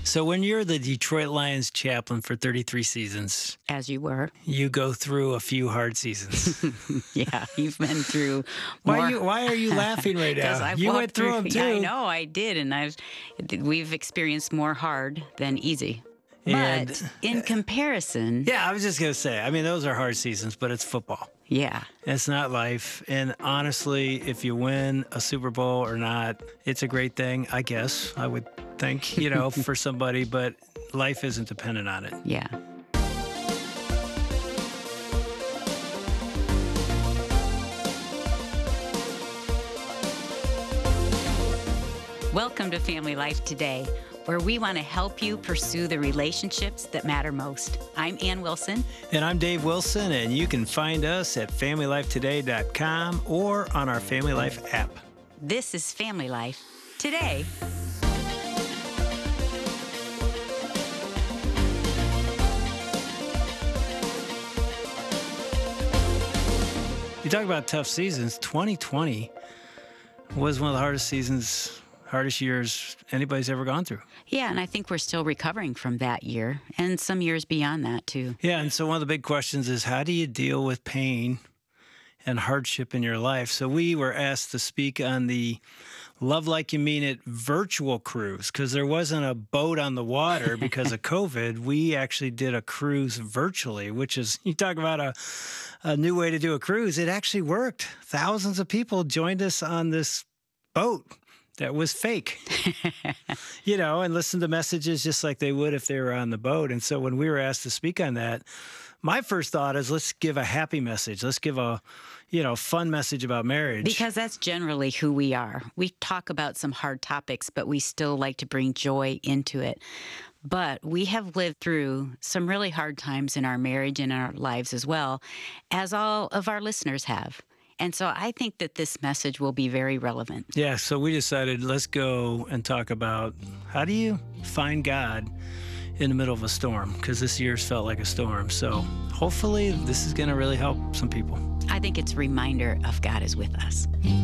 So when you're the Detroit Lions chaplain for 33 seasons, As you were. you go through a few hard seasons. Yeah, you've been through more. Why are you laughing right Because now? I've You walked went through them too. Yeah, I know I did, and we've experienced more hard than easy. And- But in comparison, Yeah, I was just going to say, I mean, those are hard seasons, but it's football. yeah, It's not life. And honestly, if you win a Super Bowl or not, it's a great thing, I guess, I would think, for somebody, but life isn't dependent on it. yeah. Welcome to Family Life Today, where we want to help you pursue the relationships that matter most. I'm Ann Wilson. And I'm Dave Wilson, and you can find us at FamilyLifeToday.com or on our Family Life app. This is Family Life Today. You talk about tough seasons. 2020 was one of the hardest years anybody's ever gone through. Yeah, and I think we're still recovering from that year and some years beyond that, too. Yeah, and so one of the big questions is, how do you deal with pain and hardship in your life? So we were asked to speak on the Love Like You Mean It virtual cruise, because there wasn't a boat on the water because of COVID. We actually did a cruise virtually, which is, you talk about a new way to do a cruise. It actually worked. Thousands of people joined us on this boat that was fake, and listened to messages just like they would if they were on the boat. And so when we were asked to speak on that, my first thought is, let's give a happy message. Let's give a, fun message about marriage. Because that's generally who we are. We talk about some hard topics, but we still like to bring joy into it. But we have lived through some really hard times in our marriage and in our lives as well, as all of our listeners have. And so I think that this message will be very relevant. Yeah, so we decided, let's go and talk about, how do you find God in the middle of a storm? Because this year's felt like a storm. So hopefully this is going to really help some people. I think it's a reminder of God is with us.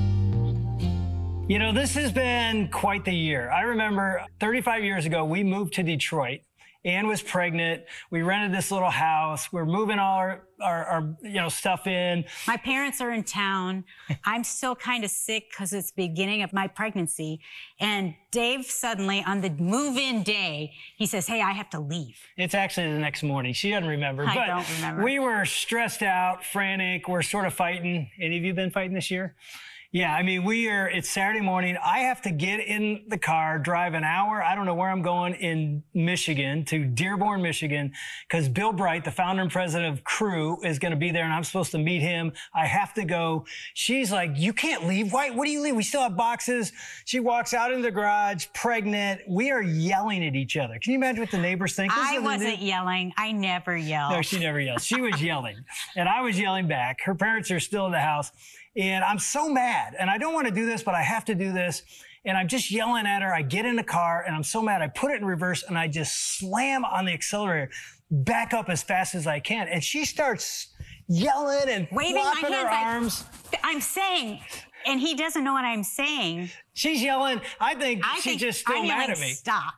This has been quite the year. I remember 35 years ago, we moved to Detroit. Ann was pregnant. We rented this little house. We're moving all our stuff in. My parents are in town. I'm still kind of sick because it's the beginning of my pregnancy. And Dave suddenly, on the move-in day, he says, hey, I have to leave. It's actually the next morning. She doesn't remember. I don't remember. We were stressed out, frantic. We're sort of fighting. Any of you been fighting this year? Yeah, it's Saturday morning. I have to get in the car, drive an hour. I don't know where I'm going in Michigan, to Dearborn, Michigan, because Bill Bright, the founder and president of Crew, is going to be there, and I'm supposed to meet him. I have to go. She's like, you can't leave. Why? What do you leave? We still have boxes. She walks out into the garage, pregnant. We are yelling at each other. Can you imagine what the neighbors think? I wasn't yelling. I never yelled. No, she never yelled. She was yelling, and I was yelling back. Her parents are still in the house. And I'm so mad, and I don't want to do this, but I have to do this. And I'm just yelling at her. I get in the car, and I'm so mad. I put it in reverse, and I just slam on the accelerator, back up as fast as I can. And she starts yelling and waving my flopping her arms. I'm saying, and he doesn't know what I'm saying. She's yelling. I think she's just still I'm mad yelling, at me. Stop.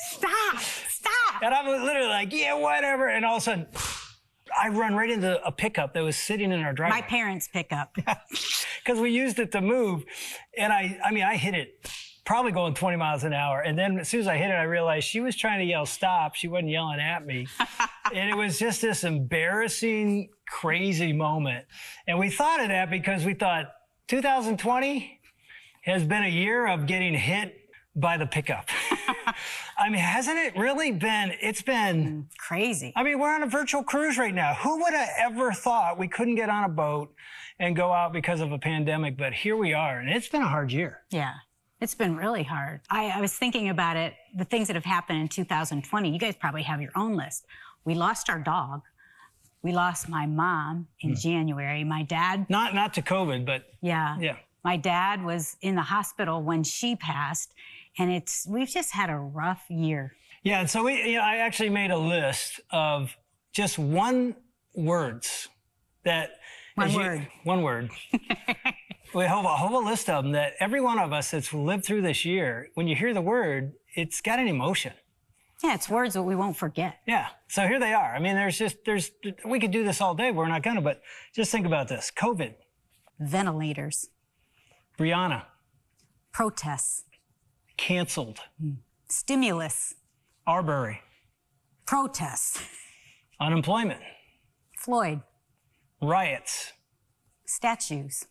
And I'm literally like, yeah, whatever. And all of a sudden, I run right into a pickup that was sitting in our driveway. My parents' pickup. Because we used it to move. And I hit it probably going 20 miles an hour. And then as soon as I hit it, I realized she was trying to yell stop. She wasn't yelling at me. And it was just this embarrassing, crazy moment. And we thought of that because we thought 2020 has been a year of getting hit by the pickup. Hasn't it really been? It's been crazy. We're on a virtual cruise right now. Who would have ever thought we couldn't get on a boat and go out because of a pandemic? But here we are, and it's been a hard year. Yeah, it's been really hard. I was thinking about it, the things that have happened in 2020. You guys probably have your own list. We lost our dog. We lost my mom in January. My dad... Not to COVID, but... Yeah. My dad was in the hospital when she passed. And we've just had a rough year. Yeah, and so I actually made a list of just one words that... One word. We have a whole list of them that every one of us that's lived through this year, when you hear the word, it's got an emotion. Yeah, it's words that we won't forget. Yeah. So here they are. I mean, we could do this all day. We're not going to, but just think about this. COVID, Ventilators, Brianna, protests, canceled, stimulus, Arbery, protests, unemployment, Floyd, riots, statues,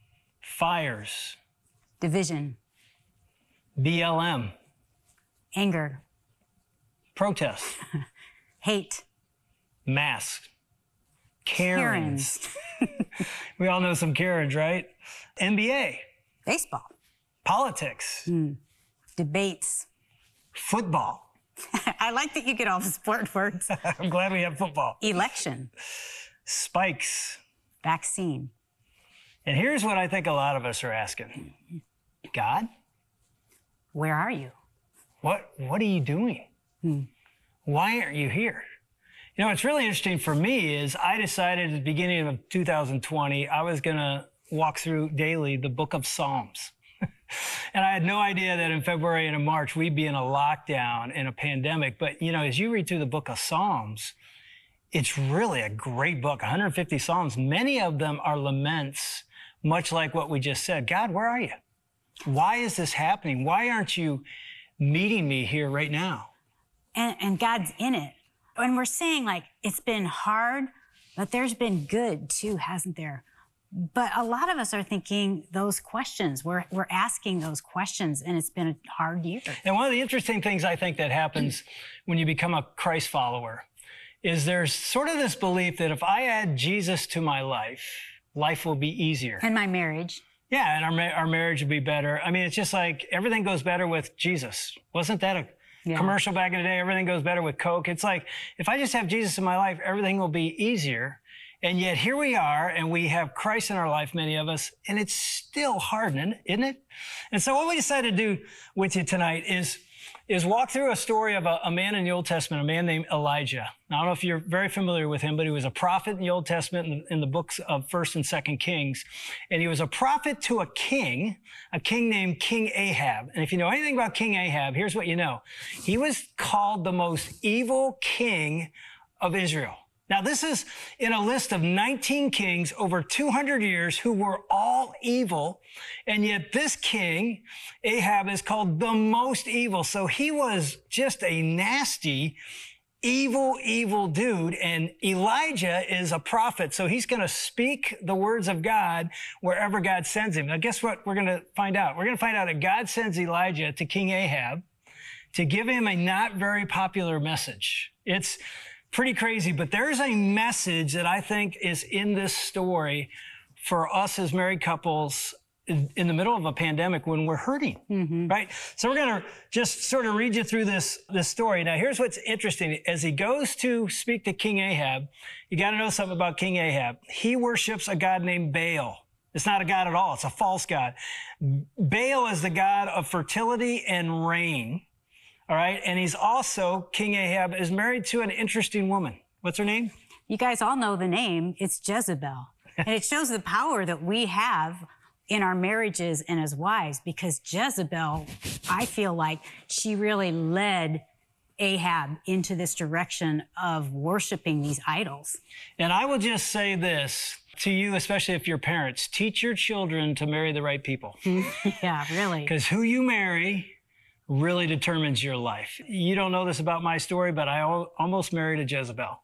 fires, division, BLM, anger, protests, hate, masks, Karens. We all know some Karens, right? NBA, baseball, politics, debates. football. I like that you get all the sport words. I'm glad we have football. Election, Spikes. vaccine. And here's what I think a lot of us are asking. God, Where are you? what are you doing? Why aren't you here? You know, what's really interesting for me is I decided at the beginning of 2020, I was going to walk through daily the book of Psalms. And I had no idea that in February and in March, we'd be in a lockdown in a pandemic. But, you know, as you read through the book of Psalms, it's really a great book, 150 Psalms. Many of them are laments, much like what we just said. God, where are you? Why is this happening? Why aren't you meeting me here right now? And God's in it. And we're saying, like, it's been hard, but there's been good too, hasn't there? But a lot of us are thinking those questions. We're asking those questions, and it's been a hard year. And one of the interesting things I think that happens when you become a Christ follower is there's sort of this belief that if I add Jesus to my life, life will be easier. And my marriage. Yeah, and our marriage will be better. I mean, it's just like everything goes better with Jesus. Wasn't that a commercial back in the day? Everything goes better with Coke. It's like, if I just have Jesus in my life, everything will be easier. And yet here we are, and we have Christ in our life, many of us, and it's still hard, isn't it? And so what we decided to do with you tonight is walk through a story of a man in the Old Testament, a man named Elijah. Now, I don't know if you're very familiar with him, but he was a prophet in the Old Testament in the books of 1st and 2nd Kings. And he was a prophet to a king named King Ahab. And if you know anything about King Ahab, here's what you know. He was called the most evil king of Israel. Now, this is in a list of 19 kings over 200 years who were all evil. And yet this king, Ahab, is called the most evil. So he was just a nasty, evil dude. And Elijah is a prophet. So he's going to speak the words of God wherever God sends him. Now, guess what we're going to find out? We're going to find out that God sends Elijah to King Ahab to give him a not very popular message. It's pretty crazy, but there's a message that I think is in this story for us as married couples in the middle of a pandemic when we're hurting, right? So we're going to just sort of read you through this story. Now, here's what's interesting. As he goes to speak to King Ahab, you got to know something about King Ahab. He worships a god named Baal. It's not a god at all. It's a false god. Baal is the god of fertility and rain. All right. And he's also, King Ahab is married to an interesting woman. What's her name? You guys all know the name. It's Jezebel. And it shows the power that we have in our marriages and as wives, because Jezebel, I feel like she really led Ahab into this direction of worshiping these idols. And I will just say this to you, especially if you're parents, teach your children to marry the right people. Yeah, really. Because who you marry really determines your life. You don't know this about my story, but I almost married a Jezebel.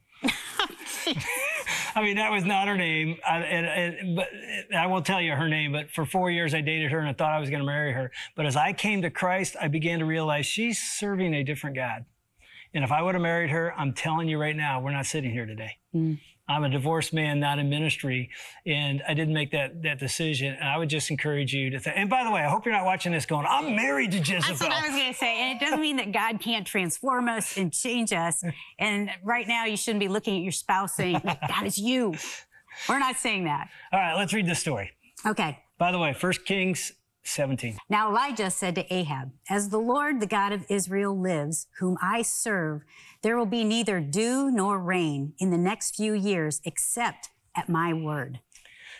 I mean, that was not her name, but I won't tell you her name, but for 4 years I dated her and I thought I was going to marry her. But as I came to Christ, I began to realize she's serving a different God. And if I would have married her, I'm telling you right now, we're not sitting here today. I'm a divorced man, not in ministry, and I didn't make that decision. And I would just encourage you to think. And by the way, I hope you're not watching this going, I'm married to Jezebel. That's what I was going to say. And it doesn't mean that God can't transform us and change us. And right now, you shouldn't be looking at your spouse saying, God, it's you. We're not saying that. All right, let's read this story. Okay. By the way, 1 Kings 17. Now Elijah said to Ahab, as the Lord, the God of Israel lives, whom I serve, there will be neither dew nor rain in the next few years except at my word.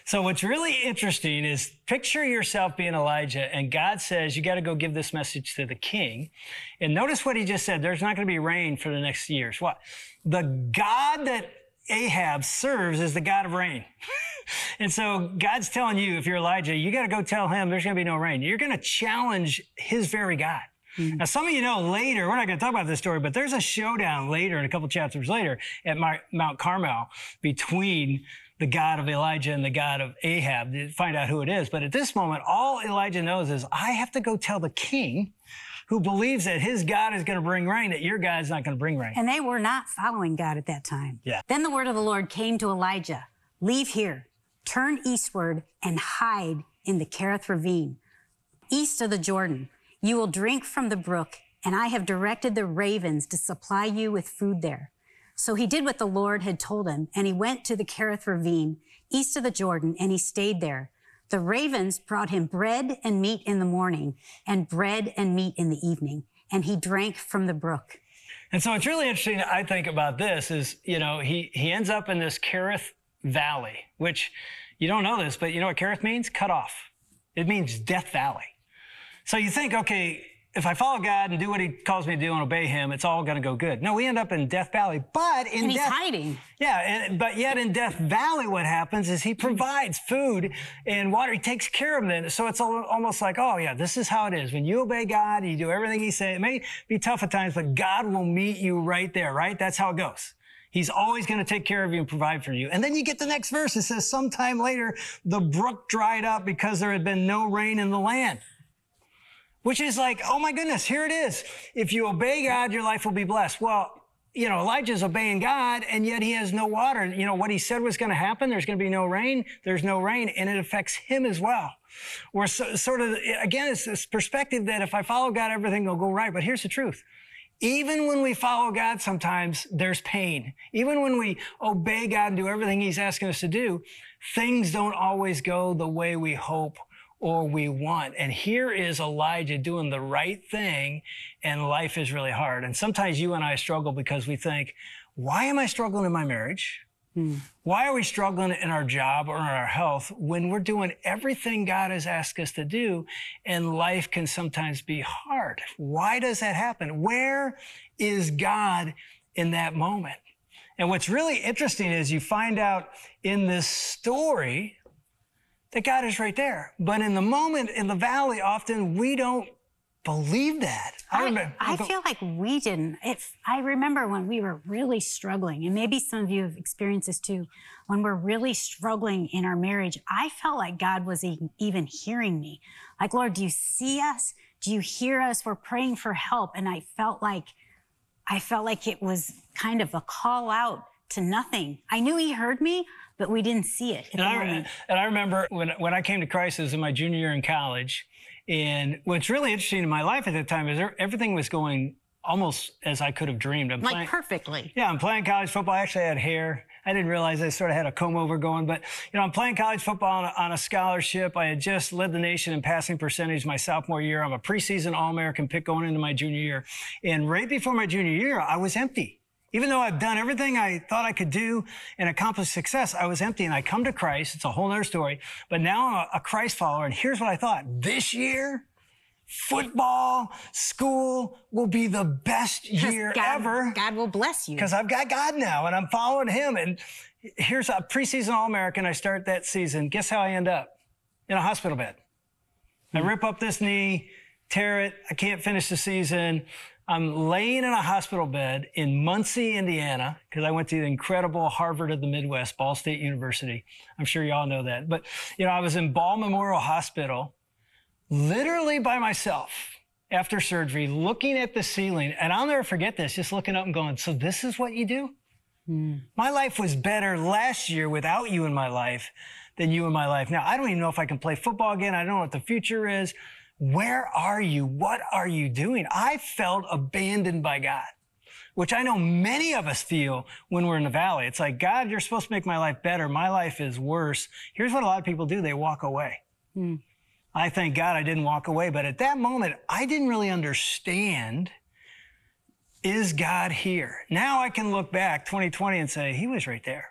So what's really interesting is picture yourself being Elijah, and God says, you got to go give this message to the king. And notice what he just said. There's not going to be rain for the next years. What? The God that Ahab serves is the God of rain. And so God's telling you, if you're Elijah, you got to go tell him there's going to be no rain. You're going to challenge his very God. Now, some of you know later, we're not going to talk about this story, but there's a showdown later, in a couple chapters later, at Mount Carmel between the God of Elijah and the God of Ahab to find out who it is. But at this moment, all Elijah knows is, I have to go tell the king, who believes that his God is going to bring rain, that your God's not going to bring rain. And they were not following God at that time. Yeah. Then the word of the Lord came to Elijah, leave here, turn eastward, and hide in the Kerith ravine, east of the Jordan. You will drink from the brook, and I have directed the ravens to supply you with food there. So he did what the Lord had told him, and he went to the Kerith ravine, east of the Jordan, and he stayed there. The ravens brought him bread and meat in the morning, and bread and meat in the evening, and he drank from the brook. And so it's really interesting, I think, about this is, he ends up in this Kerith Valley, which you don't know this, but you know what Kerith means? Cut off. It means Death Valley. So you think, okay, if I follow God and do what he calls me to do and obey him, it's all going to go good. No, we end up in Death Valley, but in And he's hiding. Yeah, but yet in Death Valley, what happens is he provides food and water. He takes care of them. So it's almost like, oh yeah, this is how it is. When you obey God, you do everything he says. It may be tough at times, but God will meet you right there, right? That's how it goes. He's always going to take care of you and provide for you. And then you get the next verse. It says, sometime later, the brook dried up because there had been no rain in the land. Which is like, oh my goodness, here it is. If you obey God, your life will be blessed. Well, Elijah's obeying God, and yet he has no water. What he said was going to happen, there's going to be no rain, there's no rain, and it affects him as well. We're sort of, again, it's this perspective that if I follow God, everything will go right. But here's the truth. Even when we follow God, sometimes there's pain. Even when we obey God and do everything he's asking us to do, things don't always go the way we hope or we want. And here is Elijah doing the right thing, and life is really hard. And sometimes you and I struggle because we think, why am I struggling in my marriage? Why are we struggling in our job or in our health when we're doing everything God has asked us to do, and life can sometimes be hard? Why does that happen? Where is God in that moment? And what's really interesting is you find out in this story that God is right there. But in the moment, in the valley, often we don't believe that. I feel like we didn't. I remember when we were really struggling, and maybe some of you have experienced this too, when we're really struggling in our marriage, I felt like God was even hearing me. Like, Lord, do you see us? Do you hear us? We're praying for help. And I felt like it was kind of a call out to nothing. I knew he heard me, but we didn't see it. And I remember when I came to Christ, it was in my junior year in college. And what's really interesting in my life at that time is everything was going almost as I could have dreamed. Perfectly. Yeah, I'm playing college football. I actually had hair. I didn't realize I sort of had a comb over going, but I'm playing college football on a scholarship. I had just led the nation in passing percentage my sophomore year. I'm a preseason All-American pick going into my junior year. And right before my junior year, I was empty. Even though I've done everything I thought I could do and accomplish success, I was empty. And I come to Christ. It's a whole other story. But now I'm a Christ follower. And here's what I thought. This year, football, school will be the best year ever. God will bless you. Because I've got God now and I'm following him. And here's a preseason All-American. I start that season. Guess how I end up? In a hospital bed. I rip up this knee, tear it. I can't finish the season. I'm laying in a hospital bed in Muncie, Indiana, because I went to the incredible Harvard of the Midwest, Ball State University. I'm sure you all know that. But, I was in Ball Memorial Hospital, literally by myself after surgery, looking at the ceiling. And I'll never forget this, just looking up and going, so this is what you do? My life was better last year without you in my life than you in my life. Now, I don't even know if I can play football again. I don't know what the future is. Where are you? What are you doing? I felt abandoned by God, which I know many of us feel when we're in the valley. It's like, God, you're supposed to make my life better. My life is worse. Here's what a lot of people do. They walk away. I thank God I didn't walk away. But at that moment, I didn't really understand, is God here? Now I can look back 2020 and say, he was right there.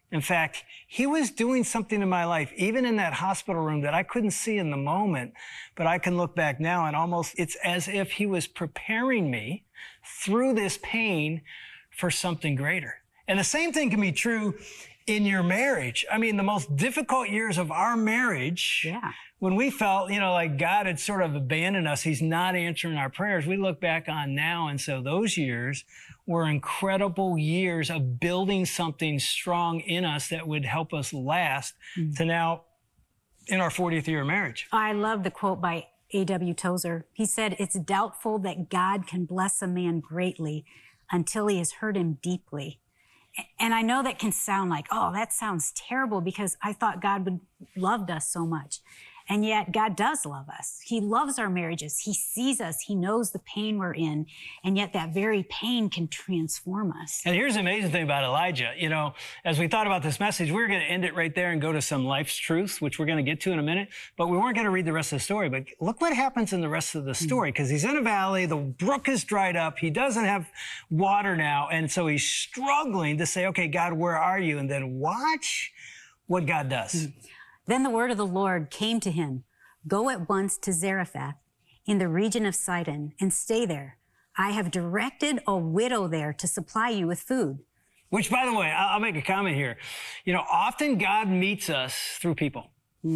In fact, he was doing something in my life, even in that hospital room, that I couldn't see in the moment, but I can look back now and almost, it's as if he was preparing me through this pain for something greater. And the same thing can be true in your marriage. I mean, the most difficult years of our marriage, when we felt, like God had sort of abandoned us, he's not answering our prayers, we look back on now. And so those years were incredible years of building something strong in us that would help us last to now in our 40th year of marriage. I love the quote by A.W. Tozer. He said, "It's doubtful that God can bless a man greatly until he has hurt him deeply." And I know that can sound like, oh, that sounds terrible, because I thought God loved us so much. And yet God does love us. He loves our marriages. He sees us. He knows the pain we're in. And yet that very pain can transform us. And here's the amazing thing about Elijah. As we thought about this message, we were going to end it right there and go to some life's truths, which we're going to get to in a minute. But we weren't going to read the rest of the story. But look what happens in the rest of the story, because he's in a valley. The brook is dried up. He doesn't have water now. And so he's struggling to say, okay, God, where are you? And then watch what God does. Then the word of the Lord came to him, "Go at once to Zarephath in the region of Sidon and stay there. I have directed a widow there to supply you with food." Which, by the way, I'll make a comment here. Often God meets us through people.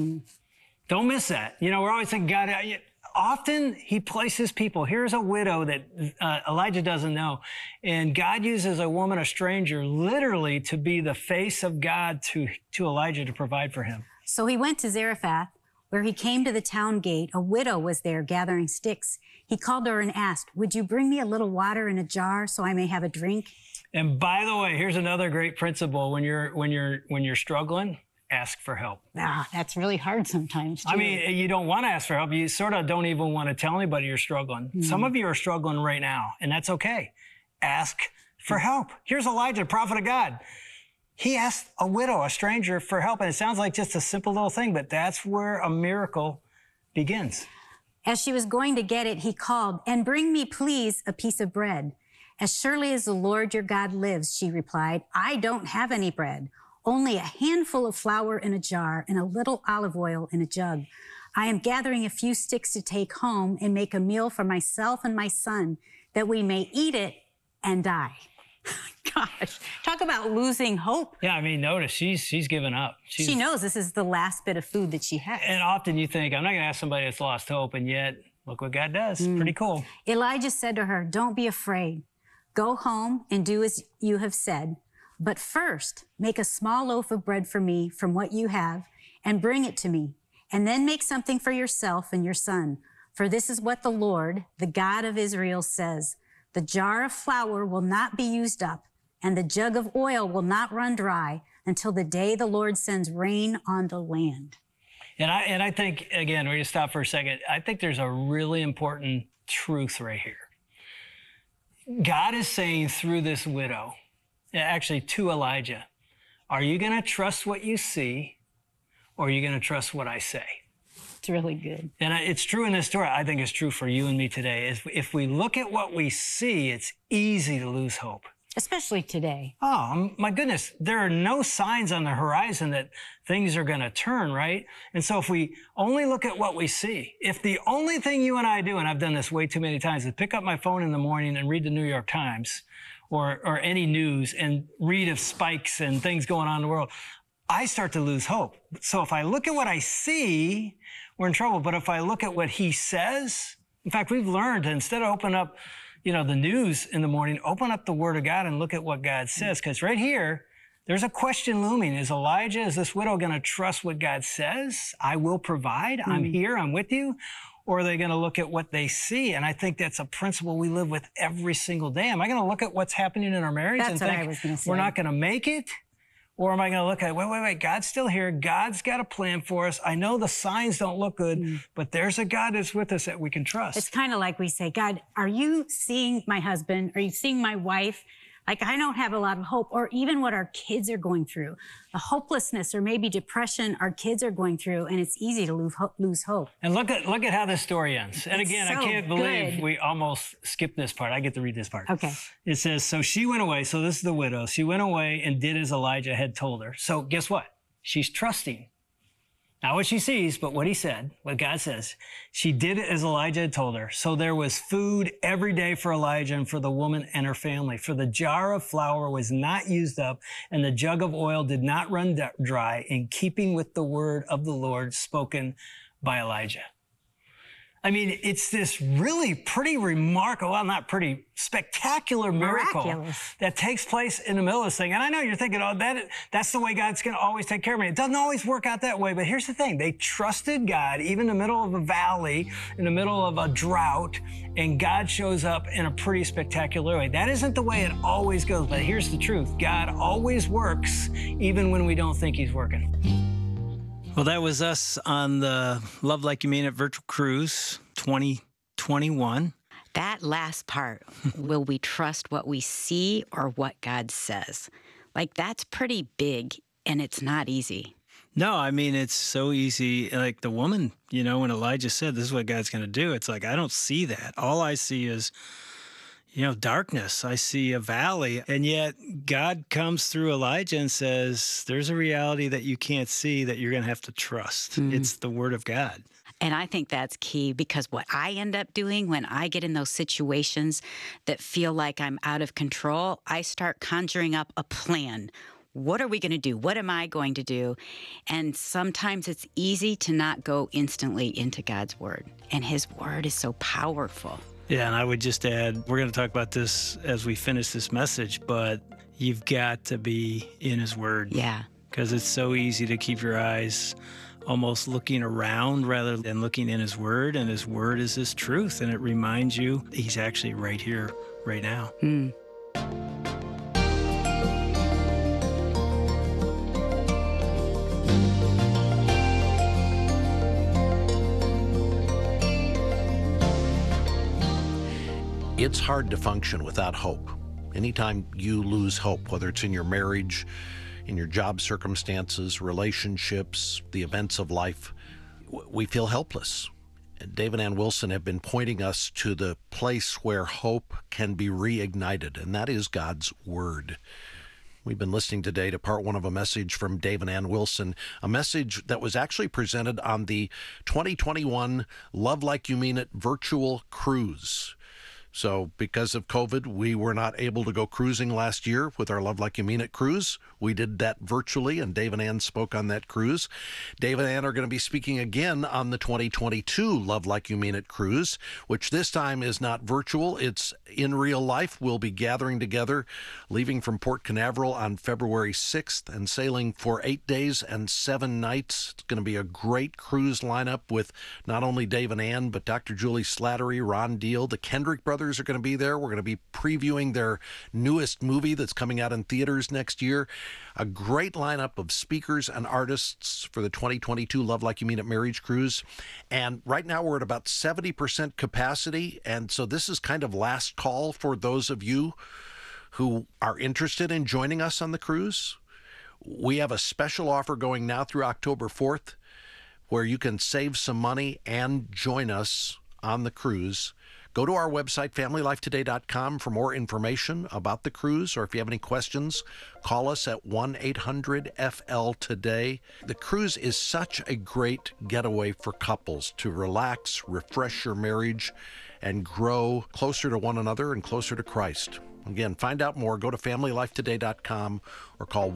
Don't miss that. We're always thinking God, often he places people. Here's a widow that Elijah doesn't know. And God uses a woman, a stranger, literally to be the face of God to Elijah to provide for him. So he went to Zarephath, where he came to the town gate. A widow was there gathering sticks. He called to her and asked, "Would you bring me a little water in a jar so I may have a drink?" And by the way, here's another great principle. When you're struggling, ask for help. That's really hard sometimes, too. I mean, you don't want to ask for help. You sort of don't even want to tell anybody you're struggling. Some of you are struggling right now, and that's okay. Ask for help. Here's Elijah, prophet of God. He asked a widow, a stranger, for help. And it sounds like just a simple little thing, but that's where a miracle begins. As she was going to get it, he called, "And bring me, please, a piece of bread." "As surely as the Lord your God lives," she replied, "I don't have any bread, only a handful of flour in a jar and a little olive oil in a jug. I am gathering a few sticks to take home and make a meal for myself and my son, that we may eat it and die." Gosh, talk about losing hope. Yeah, I mean, notice she's given up. She knows this is the last bit of food that she has. And often you think, I'm not going to ask somebody that's lost hope, and yet look what God does. Pretty cool. Elijah said to her, "Don't be afraid. Go home and do as you have said. But first, make a small loaf of bread for me from what you have and bring it to me. And then make something for yourself and your son. For this is what the Lord, the God of Israel, says. The jar of flour will not be used up, and the jug of oil will not run dry until the day the Lord sends rain on the land." And I think, again, we're going to stop for a second. I think there's a really important truth right here. God is saying through this widow, actually to Elijah, are you going to trust what you see, or are you going to trust what I say? It's really good. And it's true in this story. I think it's true for you and me today. If we look at what we see, it's easy to lose hope. Especially today. Oh, my goodness. There are no signs on the horizon that things are going to turn, right? And so if we only look at what we see, if the only thing you and I do, and I've done this way too many times, is pick up my phone in the morning and read the New York Times or any news and read of spikes and things going on in the world, I start to lose hope. So if I look at what I see, we're in trouble. But if I look at what he says, in fact, we've learned to, instead of open up, the news in the morning, open up the Word of God and look at what God says. Because right here, there's a question looming. Is this widow going to trust what God says? I will provide. I'm here. I'm with you. Or are they going to look at what they see? And I think that's a principle we live with every single day. Am I going to look at what's happening in our marriage and think we're not going to make it? Or am I going to look at, wait, God's still here. God's got a plan for us. I know the signs don't look good, but there's a God that's with us that we can trust. It's kind of like we say, God, are you seeing my husband? Are you seeing my wife? Like, I don't have a lot of hope, or even what our kids are going through, the hopelessness or maybe depression our kids are going through, and it's easy to lose hope. And look at how this story ends. And again, I so can't believe good. we almost skipped this part. I get to read this part. Okay. It says, so she went away. So this is the widow. She went away and did as Elijah had told her. So guess what? She's trusting. Not what she sees, but what he said, what God says. She did it as Elijah had told her. So there was food every day for Elijah and for the woman and her family. For the jar of flour was not used up, and the jug of oil did not run dry, in keeping with the word of the Lord spoken by Elijah. I mean, it's this really pretty remarkable, well, not pretty, spectacular miracle Miraculous. that takes place in the middle of this thing. And I know you're thinking, oh, that's the way God's going to always take care of me. It doesn't always work out that way. But here's the thing. They trusted God, even in the middle of a valley, in the middle of a drought, and God shows up in a pretty spectacular way. That isn't the way it always goes. But here's the truth. God always works, even when we don't think he's working. Well, that was us on the Love Like You Mean It virtual cruise 2021. That last part, will we trust what we see or what God says? Like, that's pretty big, and it's not easy. No, I mean, it's so easy. Like the woman, you know, when Elijah said, this is what God's going to do, it's like, I don't see that. All I see is, you know, darkness. I see a valley. And yet God comes through Elijah and says, there's a reality that you can't see that you're going to have to trust. It's the word of God. And I think that's key, because what I end up doing when I get in those situations that feel like I'm out of control, I start conjuring up a plan. What are we going to do? What am I going to do? And sometimes it's easy to not go instantly into God's word. And his word is so powerful. Yeah, and I would just add, we're going to talk about this as we finish this message, but you've got to be in his word. Yeah. Because it's so easy to keep your eyes almost looking around rather than looking in his word. And his word is his truth. And it reminds you he's actually right here, right now. It's hard to function without hope. Anytime you lose hope, whether it's in your marriage, in your job circumstances, relationships, the events of life, we feel helpless. Dave and Ann Wilson have been pointing us to the place where hope can be reignited, and that is God's Word. We've been listening today to part one of a message from Dave and Ann Wilson, a message that was actually presented on the 2021 Love Like You Mean It virtual cruise. So because of COVID, we were not able to go cruising last year with our Love Like You Mean It cruise. We did that virtually, and Dave and Ann spoke on that cruise. Dave and Ann are going to be speaking again on the 2022 Love Like You Mean It cruise, which this time is not virtual. It's in real life. We'll be gathering together, leaving from Port Canaveral on February 6th and sailing for 8 days and 7 nights. It's going to be a great cruise lineup with not only Dave and Ann, but Dr. Julie Slattery, Ron Deal, the Kendrick brothers are going to be there. We're going to be previewing their newest movie that's coming out in theaters next year. A great lineup of speakers and artists for the 2022 Love Like You Mean It Marriage Cruise. And right now we're at about 70% capacity. And so this is kind of last call for those of you who are interested in joining us on the cruise. We have a special offer going now through October 4th where you can save some money and join us on the cruise. Go to our website, familylifetoday.com, for more information about the cruise, or if you have any questions, call us at 1-800-FL-TODAY. The cruise is such a great getaway for couples to relax, refresh your marriage, and grow closer to one another and closer to Christ. Again, find out more. Go to familylifetoday.com or call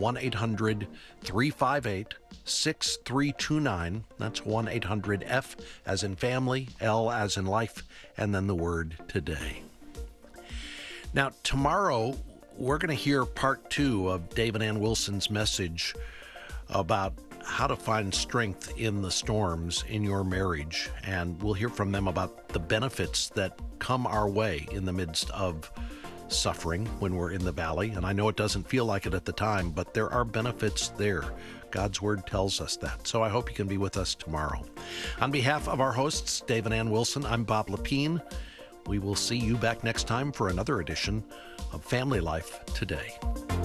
1-800-358-6329. That's 1-800-F as in family, L as in life, and then the word today. Now, tomorrow, we're going to hear part 2 of Dave and Ann Wilson's message about how to find strength in the storms in your marriage. And we'll hear from them about the benefits that come our way in the midst of suffering when we're in the valley. And I know it doesn't feel like it at the time, but there are benefits there. God's word tells us that. So I hope you can be with us tomorrow. On behalf of our hosts, Dave and Ann Wilson, I'm Bob Lepine. We will see you back next time for another edition of Family Life Today.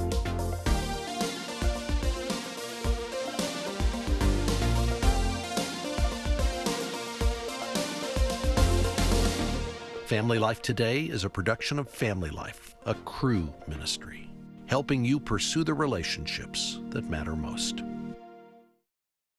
Family Life Today is a production of Family Life, a Cru ministry, helping you pursue the relationships that matter most.